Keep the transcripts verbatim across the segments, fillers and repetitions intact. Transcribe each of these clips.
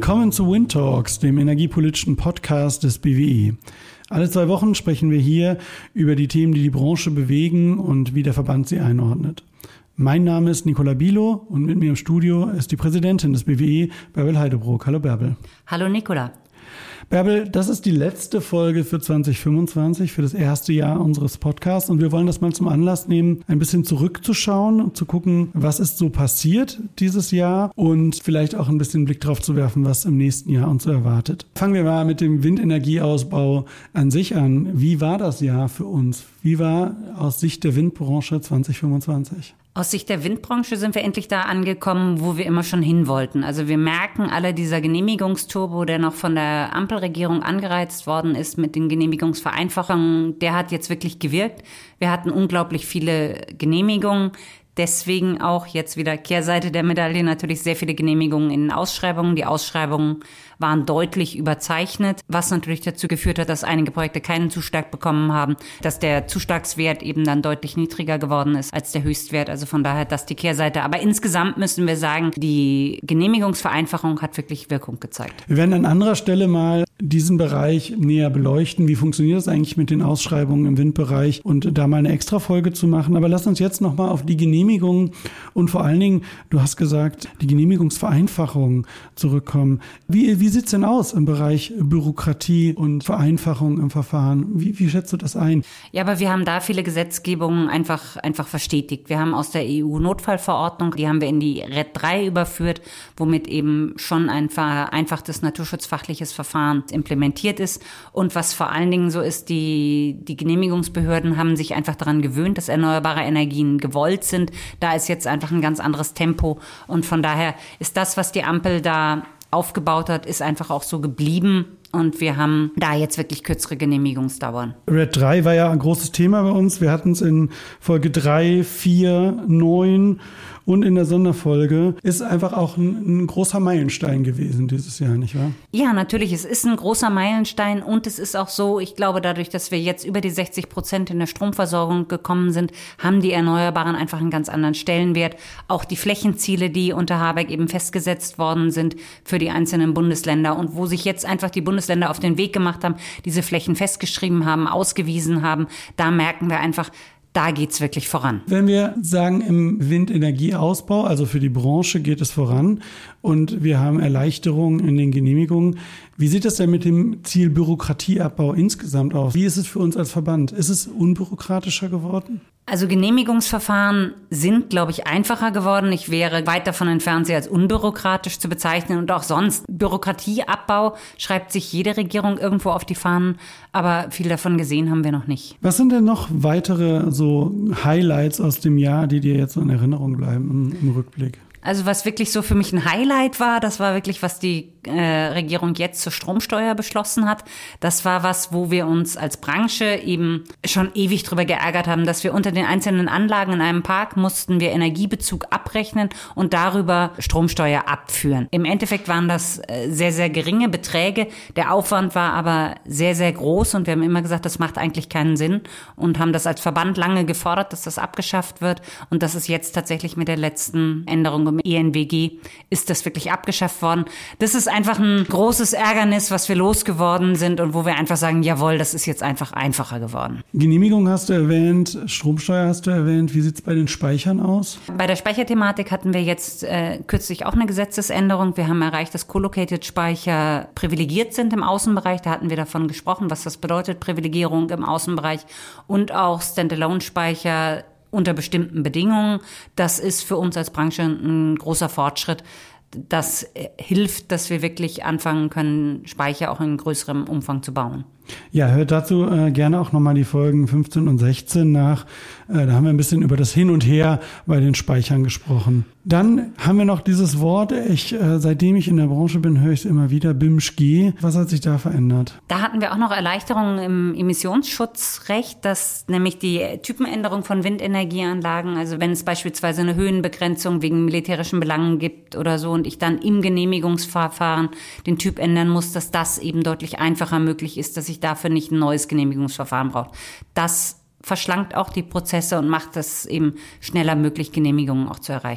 Willkommen zu Wind Talks, dem energiepolitischen Podcast des B W E. Alle zwei Wochen sprechen wir hier über die Themen, die die Branche bewegen und wie der Verband sie einordnet. Mein Name ist Nicola Bilo und mit mir im Studio ist die Präsidentin des B W E, Bärbel Heidebrook. Hallo Bärbel. Hallo Nicola. Bärbel, das ist die letzte Folge für zwanzig fünfundzwanzig, für das erste Jahr unseres Podcasts. Und wir wollen das mal zum Anlass nehmen, ein bisschen zurückzuschauen und zu gucken, was ist so passiert dieses Jahr und vielleicht auch ein bisschen Blick drauf zu werfen, was im nächsten Jahr uns so erwartet. Fangen wir mal mit dem Windenergieausbau an sich an. Wie war das Jahr für uns? Wie war aus Sicht der Windbranche zwanzig fünfundzwanzig? Aus Sicht der Windbranche sind wir endlich da angekommen, wo wir immer schon hin wollten. Also wir merken alle, dieser Genehmigungsturbo, der noch von der Ampelregierung angereizt worden ist mit den Genehmigungsvereinfachungen, der hat jetzt wirklich gewirkt. Wir hatten unglaublich viele Genehmigungen. Deswegen auch jetzt wieder Kehrseite der Medaille, natürlich sehr viele Genehmigungen in den Ausschreibungen. Die Ausschreibungen waren deutlich überzeichnet, was natürlich dazu geführt hat, dass einige Projekte keinen Zuschlag bekommen haben, dass der Zuschlagswert eben dann deutlich niedriger geworden ist als der Höchstwert. Also von daher das die Kehrseite. Aber insgesamt müssen wir sagen, die Genehmigungsvereinfachung hat wirklich Wirkung gezeigt. Wir werden an anderer Stelle mal diesen Bereich näher beleuchten. Wie funktioniert das eigentlich mit den Ausschreibungen im Windbereich und da mal eine Extra-Folge zu machen. Aber lass uns jetzt nochmal auf die Genehmigungen und vor allen Dingen, du hast gesagt, die Genehmigungsvereinfachung zurückkommen. Wie, wie sieht's denn aus im Bereich Bürokratie und Vereinfachung im Verfahren? Wie, wie schätzt du das ein? Ja, aber wir haben da viele Gesetzgebungen einfach, einfach verstetigt. Wir haben aus der E U-Notfallverordnung, die haben wir in die R E D drei überführt, womit eben schon ein vereinfachtes naturschutzfachliches Verfahren implementiert ist. Und was vor allen Dingen so ist, die, die Genehmigungsbehörden haben sich einfach daran gewöhnt, dass erneuerbare Energien gewollt sind. Da ist jetzt einfach ein ganz anderes Tempo. Und von daher ist das, was die Ampel da aufgebaut hat, ist einfach auch so geblieben. Und wir haben da jetzt wirklich kürzere Genehmigungsdauern. R E D drei war ja ein großes Thema bei uns. Wir hatten es in Folge drei, vier, neun und in der Sonderfolge. Ist einfach auch ein, ein großer Meilenstein gewesen dieses Jahr, nicht wahr? Ja, natürlich. Es ist ein großer Meilenstein und es ist auch so, ich glaube, dadurch, dass wir jetzt über die sechzig Prozent in der Stromversorgung gekommen sind, haben die Erneuerbaren einfach einen ganz anderen Stellenwert. Auch die Flächenziele, die unter Habeck eben festgesetzt worden sind für die einzelnen Bundesländer und wo sich jetzt einfach die Bundesländer auf den Weg gemacht haben, diese Flächen festgeschrieben haben, ausgewiesen haben, da merken wir einfach, da geht's wirklich voran. Wenn wir sagen, im Windenergieausbau, also für die Branche geht es voran und wir haben Erleichterungen in den Genehmigungen. Wie sieht das denn mit dem Ziel Bürokratieabbau insgesamt aus? Wie ist es für uns als Verband? Ist es unbürokratischer geworden? Also Genehmigungsverfahren sind, glaube ich, einfacher geworden. Ich wäre weit davon entfernt, sie als unbürokratisch zu bezeichnen. Und auch sonst, Bürokratieabbau schreibt sich jede Regierung irgendwo auf die Fahnen. Aber viel davon gesehen haben wir noch nicht. Was sind denn noch weitere so Highlights aus dem Jahr, die dir jetzt so in Erinnerung bleiben im, im Rückblick? Also was wirklich so für mich ein Highlight war, das war wirklich, was die äh, Regierung jetzt zur Stromsteuer beschlossen hat. Das war was, wo wir uns als Branche eben schon ewig drüber geärgert haben, dass wir unter den einzelnen Anlagen in einem Park mussten wir Energiebezug abrechnen und darüber Stromsteuer abführen. Im Endeffekt waren das äh, sehr, sehr geringe Beträge. Der Aufwand war aber sehr, sehr groß und wir haben immer gesagt, das macht eigentlich keinen Sinn und haben das als Verband lange gefordert, dass das abgeschafft wird und das ist jetzt tatsächlich mit der letzten Änderung im E N W G ist das wirklich abgeschafft worden. Das ist einfach ein großes Ärgernis, was wir losgeworden sind und wo wir einfach sagen, jawohl, das ist jetzt einfach einfacher geworden. Genehmigung hast du erwähnt, Stromsteuer hast du erwähnt. Wie sieht es bei den Speichern aus? Bei der Speicherthematik hatten wir jetzt äh, kürzlich auch eine Gesetzesänderung. Wir haben erreicht, dass Colocated-Speicher privilegiert sind im Außenbereich. Da hatten wir davon gesprochen, was das bedeutet, Privilegierung im Außenbereich und auch Standalone-Speicher unter bestimmten Bedingungen. Das ist für uns als Branche ein großer Fortschritt. Das hilft, dass wir wirklich anfangen können, Speicher auch in größerem Umfang zu bauen. Ja, hört dazu äh, gerne auch nochmal die Folgen fünfzehn und sechzehn nach. Äh, da haben wir ein bisschen über das Hin und Her bei den Speichern gesprochen. Dann haben wir noch dieses Wort, ich, äh, seitdem ich in der Branche bin, höre ich es immer wieder, B I M S G E. Was hat sich da verändert? Da hatten wir auch noch Erleichterungen im Emissionsschutzrecht, dass nämlich die Typenänderung von Windenergieanlagen, also wenn es beispielsweise eine Höhenbegrenzung wegen militärischen Belangen gibt oder so und ich dann im Genehmigungsverfahren den Typ ändern muss, dass das eben deutlich einfacher möglich ist, dass ich dafür nicht ein neues Genehmigungsverfahren brauche. Das verschlankt auch die Prozesse und macht es eben schneller möglich, Genehmigungen auch zu erreichen.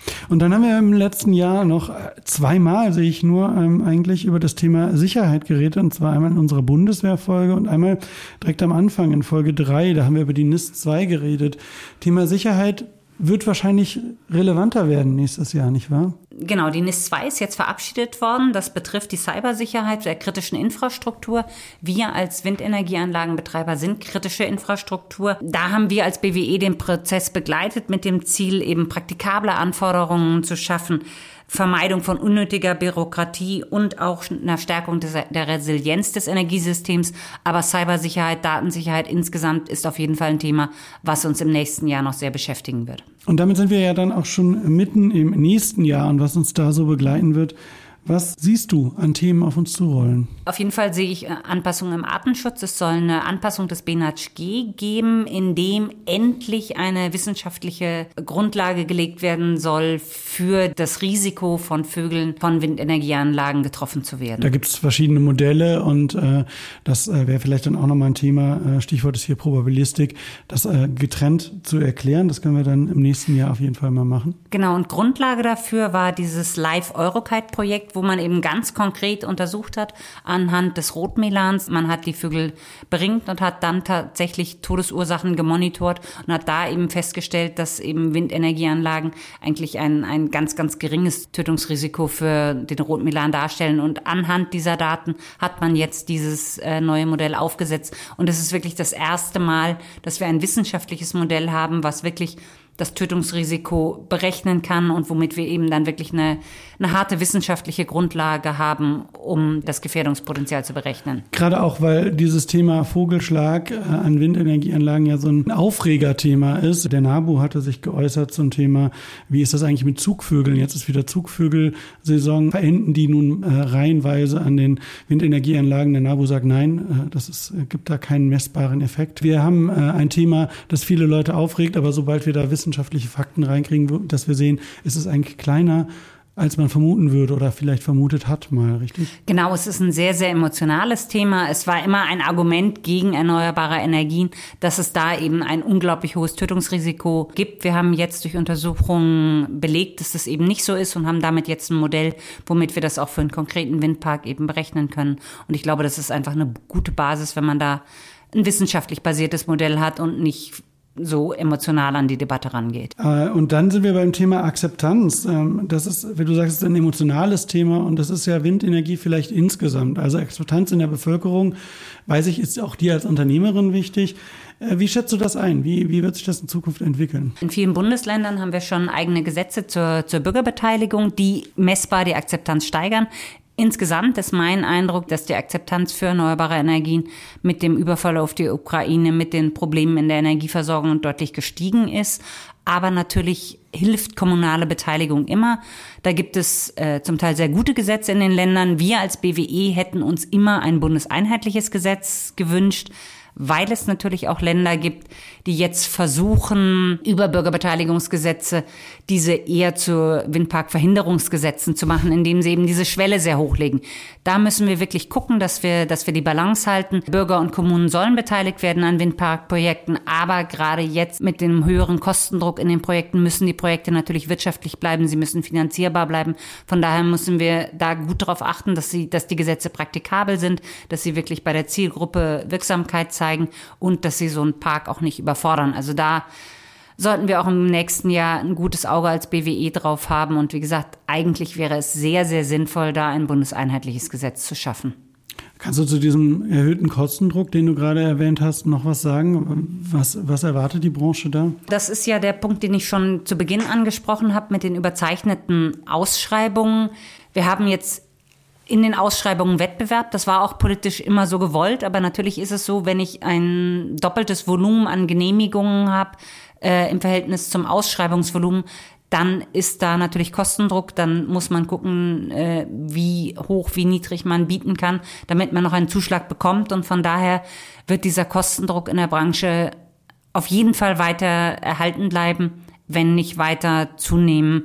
Und dann haben wir im letzten Jahr noch zweimal, sehe ich nur, ähm, eigentlich über das Thema Sicherheit geredet. Und zwar einmal in unserer Bundeswehrfolge und einmal direkt am Anfang in Folge drei. Da haben wir über die N I S zwei geredet. Thema Sicherheit wird wahrscheinlich relevanter werden nächstes Jahr, nicht wahr? Genau, die N I S zwei ist jetzt verabschiedet worden. Das betrifft die Cybersicherheit der kritischen Infrastruktur. Wir als Windenergieanlagenbetreiber sind kritische Infrastruktur. Da haben wir als B W E den Prozess begleitet mit dem Ziel, eben praktikable Anforderungen zu schaffen, Vermeidung von unnötiger Bürokratie und auch einer Stärkung des, der Resilienz des Energiesystems. Aber Cybersicherheit, Datensicherheit insgesamt ist auf jeden Fall ein Thema, was uns im nächsten Jahr noch sehr beschäftigen wird. Und damit sind wir ja dann auch schon mitten im nächsten Jahr und was uns da so begleiten wird. Was siehst du an Themen auf uns zurollen? Auf jeden Fall sehe ich Anpassungen im Artenschutz. Es soll eine Anpassung des B N H G geben, in dem endlich eine wissenschaftliche Grundlage gelegt werden soll, für das Risiko von Vögeln von Windenergieanlagen getroffen zu werden. Da gibt es verschiedene Modelle und äh, das äh, wäre vielleicht dann auch nochmal ein Thema, äh, Stichwort ist hier Probabilistik, das äh, getrennt zu erklären. Das können wir dann im nächsten Jahr auf jeden Fall mal machen. Genau, und Grundlage dafür war dieses Live-Eurokite-Projekt, wo man eben ganz konkret untersucht hat anhand des Rotmelans. Man hat die Vögel beringt und hat dann tatsächlich Todesursachen gemonitort und hat da eben festgestellt, dass eben Windenergieanlagen eigentlich ein, ein ganz, ganz geringes Tötungsrisiko für den Rotmelan darstellen. Und anhand dieser Daten hat man jetzt dieses äh, neue Modell aufgesetzt. Und es ist wirklich das erste Mal, dass wir ein wissenschaftliches Modell haben, was wirklich das Tötungsrisiko berechnen kann und womit wir eben dann wirklich eine, eine harte wissenschaftliche Grundlage haben, um das Gefährdungspotenzial zu berechnen. Gerade auch, weil dieses Thema Vogelschlag äh, an Windenergieanlagen ja so ein Aufregerthema ist. Der NABU hatte sich geäußert zum Thema, wie ist das eigentlich mit Zugvögeln? Jetzt ist wieder Zugvögelsaison. Verenden die nun äh, reihenweise an den Windenergieanlagen? Der NABU sagt nein, äh, das ist, äh, gibt da keinen messbaren Effekt. Wir haben äh, ein Thema, das viele Leute aufregt, aber sobald wir da wissen, wissenschaftliche Fakten reinkriegen, dass wir sehen, ist es eigentlich kleiner, als man vermuten würde oder vielleicht vermutet hat mal, richtig? Genau, es ist ein sehr, sehr emotionales Thema. Es war immer ein Argument gegen erneuerbare Energien, dass es da eben ein unglaublich hohes Tötungsrisiko gibt. Wir haben jetzt durch Untersuchungen belegt, dass das eben nicht so ist und haben damit jetzt ein Modell, womit wir das auch für einen konkreten Windpark eben berechnen können. Und ich glaube, das ist einfach eine gute Basis, wenn man da ein wissenschaftlich basiertes Modell hat und nicht so emotional an die Debatte rangeht. Und dann sind wir beim Thema Akzeptanz. Das ist, wie du sagst, ein emotionales Thema und das ist ja Windenergie vielleicht insgesamt. Also Akzeptanz in der Bevölkerung, weiß ich, ist auch dir als Unternehmerin wichtig. Wie schätzt du das ein? Wie, wie wird sich das in Zukunft entwickeln? In vielen Bundesländern haben wir schon eigene Gesetze zur, zur Bürgerbeteiligung, die messbar die Akzeptanz steigern. Insgesamt ist mein Eindruck, dass die Akzeptanz für erneuerbare Energien mit dem Überfall auf die Ukraine, mit den Problemen in der Energieversorgung deutlich gestiegen ist. Aber natürlich hilft kommunale Beteiligung immer. Da gibt es äh, zum Teil sehr gute Gesetze in den Ländern. Wir als B W E hätten uns immer ein bundeseinheitliches Gesetz gewünscht, weil es natürlich auch Länder gibt, die jetzt versuchen, über Bürgerbeteiligungsgesetze diese eher zu Windparkverhinderungsgesetzen zu machen, indem sie eben diese Schwelle sehr hochlegen. Da müssen wir wirklich gucken, dass wir, dass wir die Balance halten. Bürger und Kommunen sollen beteiligt werden an Windparkprojekten, aber gerade jetzt mit dem höheren Kostendruck in den Projekten müssen die Projekte natürlich wirtschaftlich bleiben, sie müssen finanzierbar bleiben. Von daher müssen wir da gut darauf achten, dass sie, dass die Gesetze praktikabel sind, dass sie wirklich bei der Zielgruppe Wirksamkeit zeigen und dass sie so einen Park auch nicht überfordern. Also da sollten wir auch im nächsten Jahr ein gutes Auge als B W E drauf haben. Und wie gesagt, eigentlich wäre es sehr, sehr sinnvoll, da ein bundeseinheitliches Gesetz zu schaffen. Kannst du zu diesem erhöhten Kostendruck, den du gerade erwähnt hast, noch was sagen? Was, was erwartet die Branche da? Das ist ja der Punkt, den ich schon zu Beginn angesprochen habe mit den überzeichneten Ausschreibungen. Wir haben jetzt in den Ausschreibungen Wettbewerb. Das war auch politisch immer so gewollt. Aber natürlich ist es so, wenn ich ein doppeltes Volumen an Genehmigungen habe äh, im Verhältnis zum Ausschreibungsvolumen, dann ist da natürlich Kostendruck. Dann muss man gucken, äh, wie hoch, wie niedrig man bieten kann, damit man noch einen Zuschlag bekommt. Und von daher wird dieser Kostendruck in der Branche auf jeden Fall weiter erhalten bleiben, wenn nicht weiter zunehmen.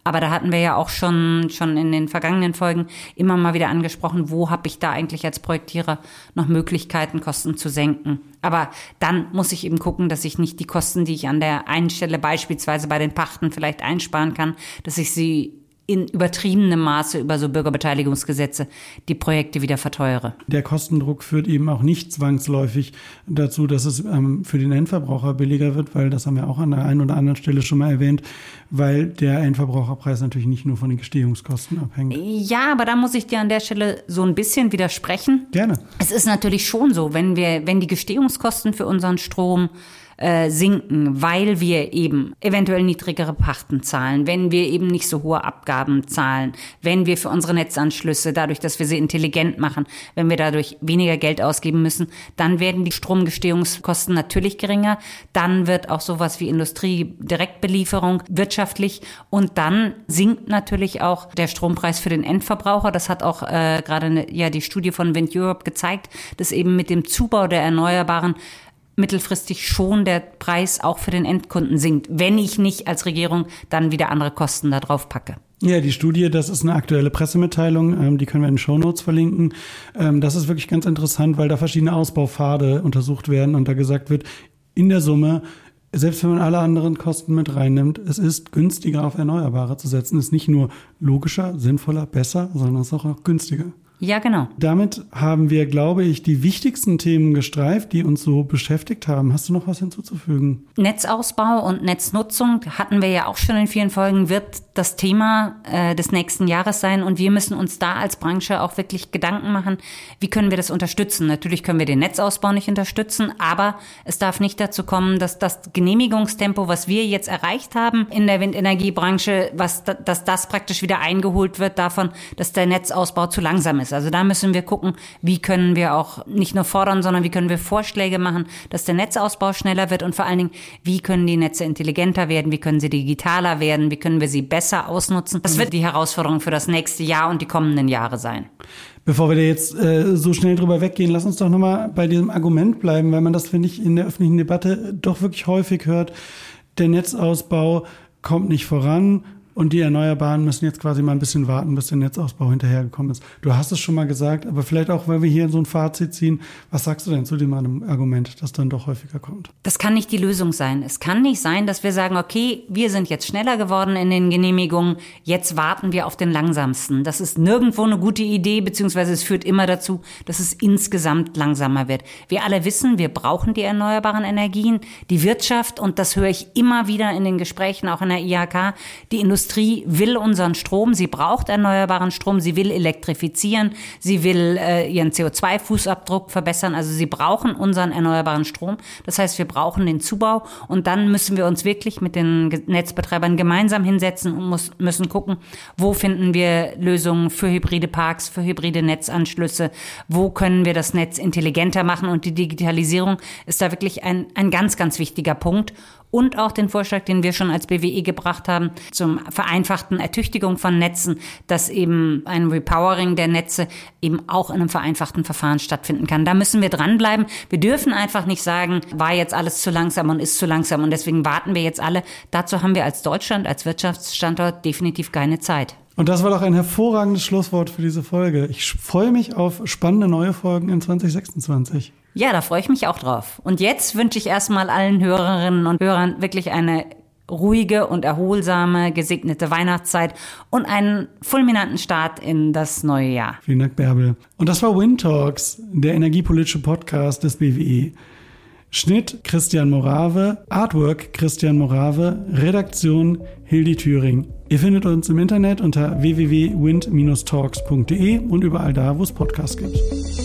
Aber da hatten wir ja auch schon, schon in den vergangenen Folgen immer mal wieder angesprochen, wo habe ich da eigentlich als Projektierer noch Möglichkeiten, Kosten zu senken. Aber dann muss ich eben gucken, dass ich nicht die Kosten, die ich an der einen Stelle beispielsweise bei den Pachten vielleicht einsparen kann, dass ich sie in übertriebenem Maße über so Bürgerbeteiligungsgesetze die Projekte wieder verteuere. Der Kostendruck führt eben auch nicht zwangsläufig dazu, dass es ähm, für den Endverbraucher billiger wird, weil das haben wir auch an der einen oder anderen Stelle schon mal erwähnt, weil der Endverbraucherpreis natürlich nicht nur von den Gestehungskosten abhängt. Ja, aber da muss ich dir an der Stelle so ein bisschen widersprechen. Gerne. Es ist natürlich schon so, wenn wir, wenn die Gestehungskosten für unseren Strom Äh, sinken, weil wir eben eventuell niedrigere Pachten zahlen, wenn wir eben nicht so hohe Abgaben zahlen, wenn wir für unsere Netzanschlüsse, dadurch, dass wir sie intelligent machen, wenn wir dadurch weniger Geld ausgeben müssen, dann werden die Stromgestehungskosten natürlich geringer. Dann wird auch sowas wie Industriedirektbelieferung wirtschaftlich und dann sinkt natürlich auch der Strompreis für den Endverbraucher. Das hat auch äh, gerade ne, ja die Studie von Wind Europe gezeigt, dass eben mit dem Zubau der Erneuerbaren mittelfristig schon der Preis auch für den Endkunden sinkt, wenn ich nicht als Regierung dann wieder andere Kosten da drauf packe. Ja, die Studie, das ist eine aktuelle Pressemitteilung, die können wir in den Shownotes verlinken. Das ist wirklich ganz interessant, weil da verschiedene Ausbaupfade untersucht werden und da gesagt wird, in der Summe, selbst wenn man alle anderen Kosten mit reinnimmt, es ist günstiger auf Erneuerbare zu setzen. Es ist nicht nur logischer, sinnvoller, besser, sondern es ist auch noch günstiger. Ja, genau. Damit haben wir, glaube ich, die wichtigsten Themen gestreift, die uns so beschäftigt haben. Hast du noch was hinzuzufügen? Netzausbau und Netznutzung hatten wir ja auch schon in vielen Folgen, wird das Thema äh, des nächsten Jahres sein. Und wir müssen uns da als Branche auch wirklich Gedanken machen, wie können wir das unterstützen? Natürlich können wir den Netzausbau nicht unterstützen, aber es darf nicht dazu kommen, dass das Genehmigungstempo, was wir jetzt erreicht haben in der Windenergiebranche, was, dass das praktisch wieder eingeholt wird davon, dass der Netzausbau zu langsam ist. Also da müssen wir gucken, wie können wir auch nicht nur fordern, sondern wie können wir Vorschläge machen, dass der Netzausbau schneller wird und vor allen Dingen, wie können die Netze intelligenter werden, wie können sie digitaler werden, wie können wir sie besser ausnutzen. Das wird die Herausforderung für das nächste Jahr und die kommenden Jahre sein. Bevor wir da jetzt äh, so schnell drüber weggehen, lass uns doch nochmal bei diesem Argument bleiben, weil man das, finde ich, in der öffentlichen Debatte doch wirklich häufig hört. Der Netzausbau kommt nicht voran. Und die Erneuerbaren müssen jetzt quasi mal ein bisschen warten, bis der Netzausbau hinterhergekommen ist. Du hast es schon mal gesagt, aber vielleicht auch, weil wir hier so ein Fazit ziehen. Was sagst du denn zu dem Argument, das dann doch häufiger kommt? Das kann nicht die Lösung sein. Es kann nicht sein, dass wir sagen, okay, wir sind jetzt schneller geworden in den Genehmigungen, jetzt warten wir auf den langsamsten. Das ist nirgendwo eine gute Idee, beziehungsweise es führt immer dazu, dass es insgesamt langsamer wird. Wir alle wissen, wir brauchen die erneuerbaren Energien, die Wirtschaft, und das höre ich immer wieder in den Gesprächen, auch in der I H K, die Industrie Industrie will unseren Strom, sie braucht erneuerbaren Strom, sie will elektrifizieren, sie will äh, ihren C O zwei Fußabdruck verbessern, also sie brauchen unseren erneuerbaren Strom. Das heißt, wir brauchen den Zubau und dann müssen wir uns wirklich mit den Netzbetreibern gemeinsam hinsetzen und muss, müssen gucken, wo finden wir Lösungen für hybride Parks, für hybride Netzanschlüsse, wo können wir das Netz intelligenter machen, und die Digitalisierung ist da wirklich ein, ein ganz, ganz wichtiger Punkt. Und auch den Vorschlag, den wir schon als B W E gebracht haben, zum vereinfachten Ertüchtigung von Netzen, dass eben ein Repowering der Netze eben auch in einem vereinfachten Verfahren stattfinden kann. Da müssen wir dranbleiben. Wir dürfen einfach nicht sagen, war jetzt alles zu langsam und ist zu langsam und deswegen warten wir jetzt alle. Dazu haben wir als Deutschland, als Wirtschaftsstandort definitiv keine Zeit. Und das war doch ein hervorragendes Schlusswort für diese Folge. Ich freue mich auf spannende neue Folgen in zwanzig sechsundzwanzig. Ja, da freue ich mich auch drauf. Und jetzt wünsche ich erstmal allen Hörerinnen und Hörern wirklich eine ruhige und erholsame, gesegnete Weihnachtszeit und einen fulminanten Start in das neue Jahr. Vielen Dank, Bärbel. Und das war Wind Talks, der energiepolitische Podcast des B W E. Schnitt Christian Morave, Artwork Christian Morave, Redaktion Hildi Thüring. Ihr findet uns im Internet unter w w w punkt wind Talks punkt d e und überall da, wo es Podcasts gibt.